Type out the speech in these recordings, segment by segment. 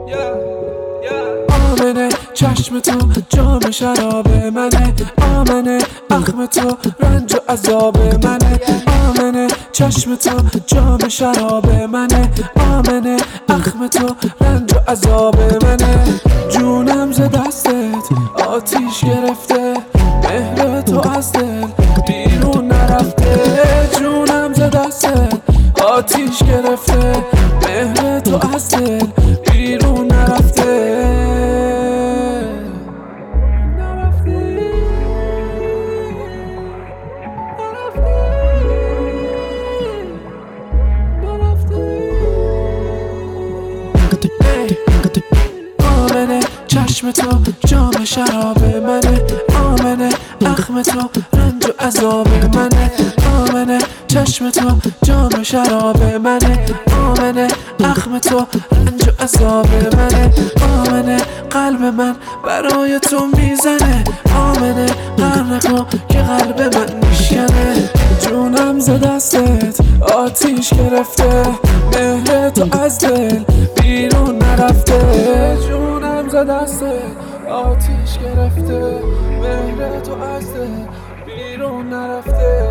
آمنه چشم تو جام شراب منه، آمنه اخم تو رنج و عذاب منه، آمنه چشم تو جام شراب منه، آمنه اخم تو رنج و عذاب منه. جونم ز دستت آتیش گرفته، مهر تو از دل بیرون نرفته. جونم ز دستت آتیش گرفته، مهر تو از دل بیرون نرفته. آمنه چشم تو جام شراب منه، آمنه اخم تو رنج و عذاب منه، آمنه چشم تو جام شراب منه، آمنه اخم تو رنج و عذاب منه، آمنه قلب من برای تو میزنه، آمنه قهر نکن که قلب من میشکنه. جونم ز دستت آتیش گرفته، مهر تو از دل بیرون نرفته. جونم ز دستت آتیش گرفته، مهر تو از دل بیرون نرفته.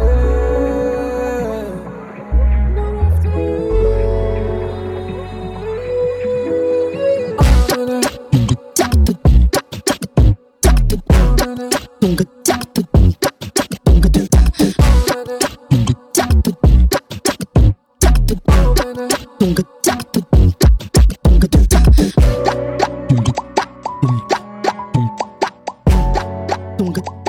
Tung